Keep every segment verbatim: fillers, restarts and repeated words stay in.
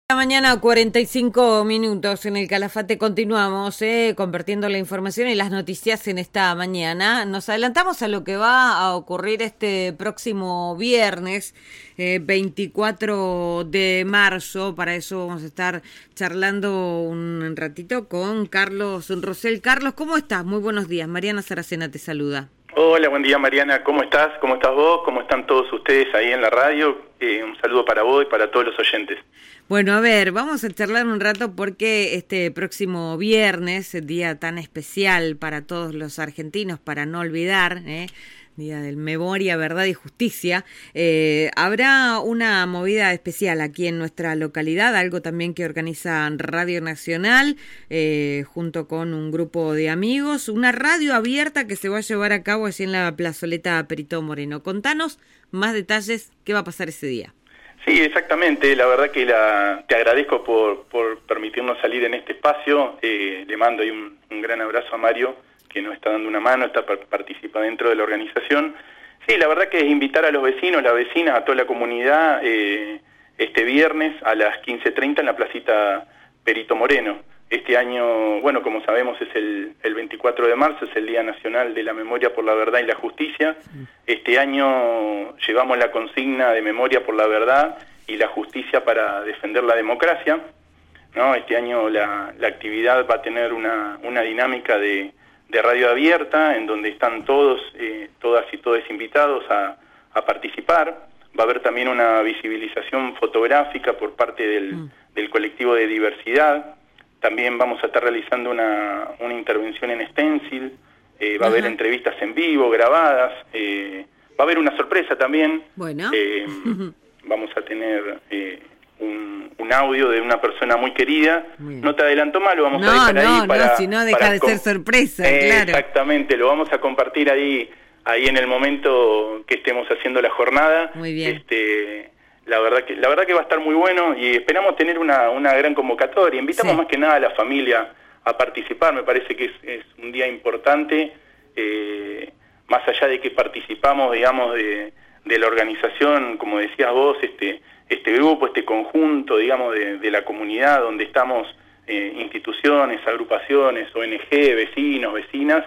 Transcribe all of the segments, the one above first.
La mañana, cuarenta y cinco minutos en el Calafate. Continuamos eh, compartiendo la información y las noticias en esta mañana. Nos adelantamos a lo que va a ocurrir este próximo viernes, eh, veinticuatro de marzo. Para eso vamos a estar charlando un ratito con Carlos Rosell. Carlos, ¿cómo estás? Muy buenos días. Mariana Saracena te saluda. Hola, buen día Mariana, ¿cómo estás? ¿Cómo estás vos? ¿Cómo están todos ustedes ahí en la radio? Eh, un saludo para vos y para todos los oyentes. Bueno, a ver, vamos a charlar un rato porque este próximo viernes, día tan especial para todos los argentinos, para no olvidar, ¿eh? Día del Memoria, Verdad y Justicia, eh, habrá una movida especial aquí en nuestra localidad, algo también que organiza Radio Nacional, eh, junto con un grupo de amigos, una radio abierta que se va a llevar a cabo allí en la plazoleta Perito Moreno. Contanos más detalles, ¿qué va a pasar ese día? Sí, exactamente, la verdad que la, te agradezco por, por permitirnos salir en este espacio, eh, le mando ahí un, un gran abrazo a Mario, que nos está dando una mano, está participa dentro de la organización. Sí, la verdad que es invitar a los vecinos, las vecinas, a toda la comunidad, eh, este viernes a las quince treinta en la placita Perito Moreno. Este año, bueno, como sabemos, es el, el veinticuatro de marzo, es el Día Nacional de la Memoria por la Verdad y la Justicia. Este año llevamos la consigna de Memoria por la Verdad y la Justicia para defender la democracia, ¿no? Este año la, la actividad va a tener una, una dinámica de, de radio abierta, en donde están todos, eh, todas y todos invitados a, a participar. Va a haber también una visibilización fotográfica por parte del, mm. del colectivo de diversidad. También vamos a estar realizando una, una intervención en stencil, eh, va Ajá. a haber entrevistas en vivo, grabadas, eh, va a haber una sorpresa también. Bueno. Eh, vamos a tener eh, un, un audio de una persona muy querida. Bien. No te adelanto más, lo vamos no, a dejar no, ahí para... No, si no deja de ser sorpresa, eh, claro. Exactamente, lo vamos a compartir ahí, ahí en el momento que estemos haciendo la jornada. Muy bien. Este, La verdad que la verdad que va a estar muy bueno y esperamos tener una, una gran convocatoria. Invitamos sí. más que nada a la familia a participar. Me parece que es, es un día importante, eh, más allá de que participamos, digamos, de, de la organización, como decías vos, este, este grupo, este conjunto, digamos, de, de la comunidad donde estamos, eh, instituciones, agrupaciones, O N G, vecinos, vecinas.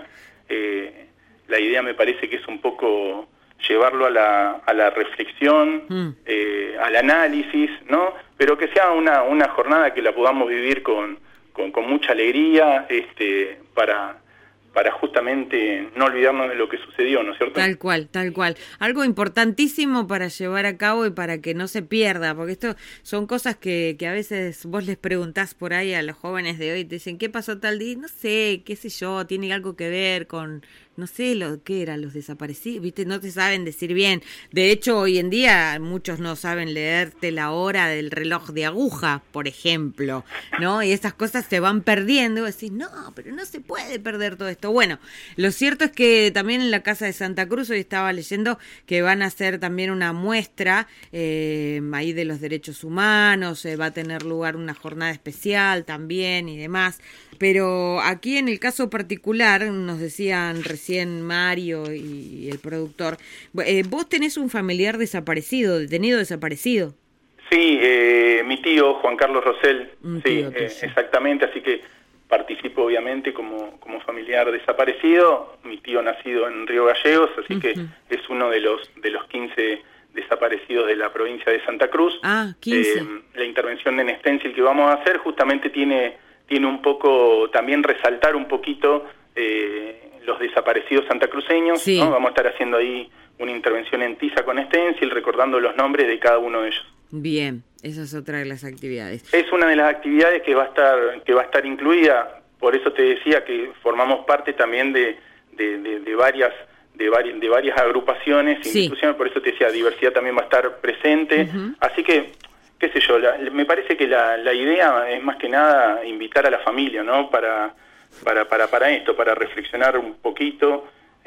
Eh, la idea me parece que es un poco llevarlo a la, a la reflexión, mm. eh, al análisis, ¿no? Pero que sea una, una jornada que la podamos vivir con, con, con mucha alegría, este, para, para justamente no olvidarnos de lo que sucedió, ¿no es cierto? Tal cual, tal cual. Algo importantísimo para llevar a cabo y para que no se pierda, porque esto son cosas que, que a veces vos les preguntás por ahí a los jóvenes de hoy, te dicen, ¿qué pasó tal día? No sé, qué sé yo, tiene algo que ver con... No sé lo que eran los desaparecidos, ¿viste? No te saben decir bien. De hecho, hoy en día muchos no saben leerte la hora del reloj de aguja, por ejemplo, ¿no? Y esas cosas se van perdiendo. Y decís, no, pero no se puede perder todo esto. Bueno, lo cierto es que también en la Casa de Santa Cruz, hoy estaba leyendo que van a hacer también una muestra eh, ahí de los derechos humanos, eh, va a tener lugar una jornada especial también y demás. Pero aquí en el caso particular, nos decían recién Mario y el productor, eh, vos tenés un familiar desaparecido, detenido desaparecido. Sí, eh, mi tío Juan Carlos Rosell, un sí, tío, eh, exactamente, así que participo obviamente como, como familiar desaparecido. Mi tío nacido en Río Gallegos, así uh-huh. que es uno de los, de los quince desaparecidos de la provincia de Santa Cruz. Ah, quince. Eh, la intervención en stencil que vamos a hacer justamente tiene... tiene un poco, también resaltar un poquito eh, los desaparecidos santacruceños, sí. ¿no? Vamos a estar haciendo ahí una intervención en tiza con stencil, recordando los nombres de cada uno de ellos. Bien, esa es otra de las actividades. Es una de las actividades que va a estar, que va a estar incluida, por eso te decía que formamos parte también de, de, de, de varias... De, vari, de varias agrupaciones, sí. instituciones, por eso te decía, diversidad también va a estar presente, uh-huh. así que qué sé yo, la, me parece que la, la idea es más que nada invitar a la familia, ¿no? Para, para, para, para esto, para reflexionar un poquito,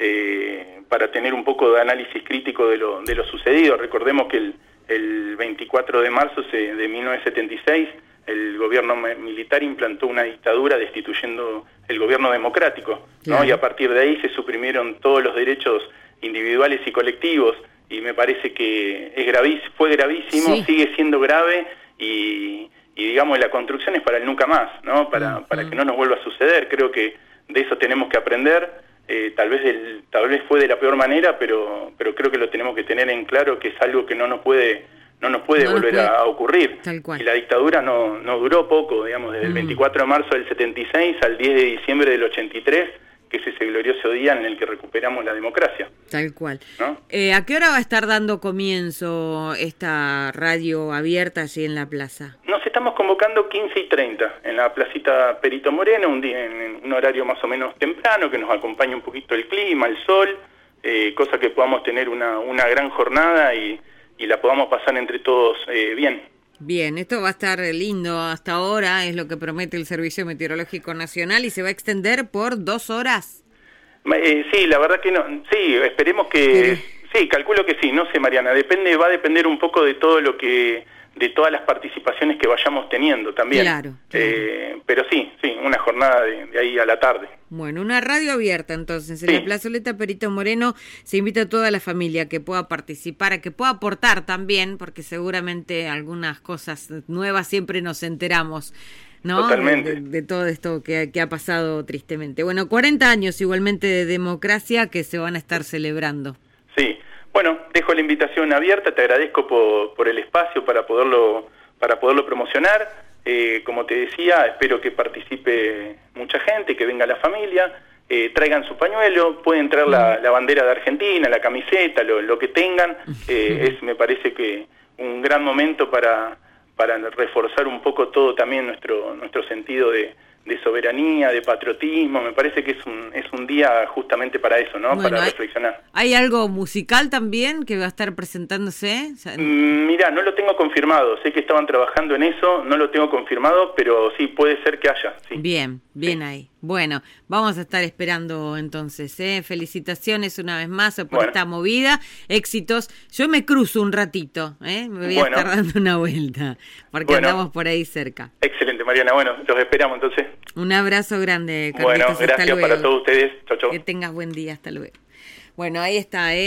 eh, para tener un poco de análisis crítico de lo, de lo sucedido. Recordemos que el, el veinticuatro de marzo de mil novecientos setenta y seis el gobierno militar implantó una dictadura destituyendo el gobierno democrático, claro. ¿no? Y a partir de ahí se suprimieron todos los derechos individuales y colectivos, y me parece que es gravis, fue gravísimo, sí. sigue siendo grave, y, y digamos, la construcción es para el nunca más, ¿no? Para, uh-huh. para que no nos vuelva a suceder. Creo que de eso tenemos que aprender, eh, tal vez del, tal vez fue de la peor manera, pero, pero creo que lo tenemos que tener en claro, que es algo que no nos puede, no nos puede no volver nos puede. A, a ocurrir. Tal cual. Y la dictadura no, no duró poco, digamos, desde uh-huh. el veinticuatro de marzo del setenta y seis al diez de diciembre del ochenta y tres, que es ese glorioso día en el que recuperamos la democracia. Tal cual. ¿No? Eh, ¿A qué hora va a estar dando comienzo esta radio abierta allí en la plaza? Nos estamos convocando quince y treinta en la placita Perito Moreno, un día en un horario más o menos temprano, que nos acompañe un poquito el clima, el sol, eh, cosa que podamos tener una, una gran jornada y, y la podamos pasar entre todos eh, bien. Bien, esto va a estar lindo hasta ahora, es lo que promete el Servicio Meteorológico Nacional, y se va a extender por dos horas. Eh, sí, la verdad que no, sí, esperemos que, sí. sí, calculo que sí, no sé, Mariana, depende, va a depender un poco de todo lo que, de todas las participaciones que vayamos teniendo también. Claro. claro. Eh, pero sí, sí, una jornada de, de ahí a la tarde. Bueno, una radio abierta entonces, en sí. la plazoleta Perito Moreno. Se invita a toda la familia que pueda participar, a que pueda aportar también, porque seguramente algunas cosas nuevas siempre nos enteramos, ¿no? Totalmente. De, de, de todo esto que, que ha pasado tristemente. Bueno, cuarenta años igualmente de democracia que se van a estar celebrando. Sí, bueno, dejo la invitación abierta, te agradezco por, por el espacio para poderlo, para poderlo promocionar. Eh, como te decía, espero que participe mucha gente, que venga la familia, eh, traigan su pañuelo, pueden traer la, la bandera de Argentina, la camiseta, lo, lo que tengan. Eh, es, me parece que un gran momento para, para reforzar un poco todo también nuestro, nuestro sentido de, de soberanía, de patriotismo. Me parece que es un, es un día justamente para eso, ¿no? Bueno, para hay, reflexionar. ¿Hay algo musical también que va a estar presentándose? O sea, mm, mira, no lo tengo confirmado. Sé que estaban trabajando en eso, no lo tengo confirmado, pero sí, puede ser que haya. Sí. Bien, bien sí. ahí. Bueno, vamos a estar esperando entonces, ¿eh? Felicitaciones una vez más por bueno. esta movida, éxitos. Yo me cruzo un ratito, ¿eh? Me voy bueno. a estar dando una vuelta, porque bueno. andamos por ahí cerca. Excelente, Mariana. Bueno, los esperamos entonces. Un abrazo grande, Carlitos. Bueno, gracias hasta luego. para todos ustedes. Chau, chau. Que tengas buen día, hasta luego. Bueno, ahí está, ¿eh?